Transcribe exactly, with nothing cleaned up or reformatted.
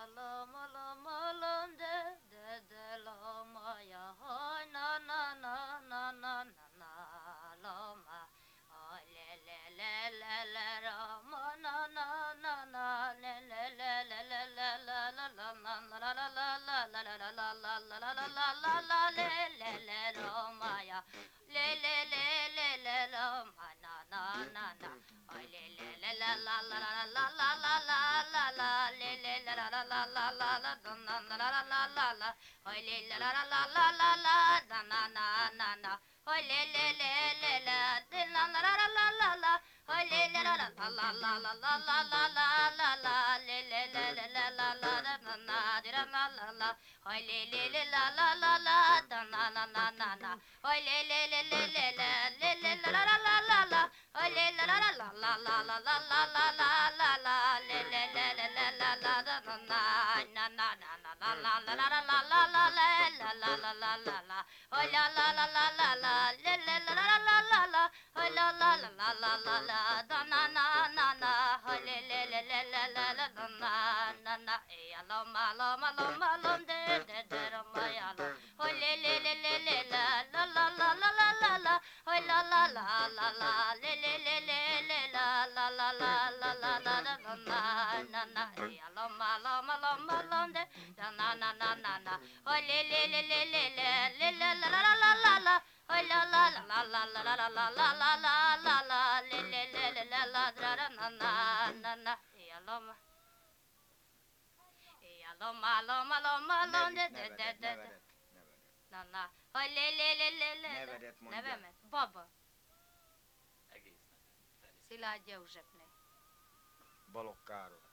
lama lama lam de de de lama ya hay na na na na na na na lama ay le le le le le rama na na na na le le le le le le la la la la la la la la la la la la la la la la la la le le le rama ya le le le le le rama na na na na ay le le le la la la la la la la la la la le le la la la la la la la da na na la la la la la ay le la la la la la la la da na na na na ay le le le le la de na na la la la la la ay le le la la la la la la la la la la la le le le le la la la da na na de la la la la ay le le le la la la la da na na na na na ay le le le le le la le le la la la la la ay le la la la la la la la la la la la la le le le le le la la da na na na na na na la la la la la la la la la la la la la ay la la la la la la le le la la la la la ay la la la la la la la da na na na na ay le le le le le le le da na na na e ya la ma la ma la ma la de de de ra ma ya la ay le le le le le la la la la la la la la ay la la la la la le le le le le la la la la la la la da na na na na e ya la ma la ma la ma la de da na na na na na ay le le le le le le le le la la la la la ay la la la la la la la la la la la la la le le le le le la da da na na na na e ya la ma e ya la ma la ma la ma la de de de de de na na ay le le le le le Nevedet mondja. nevemet baba Egész nevét. Szilágy Józsefné Balogh Károly.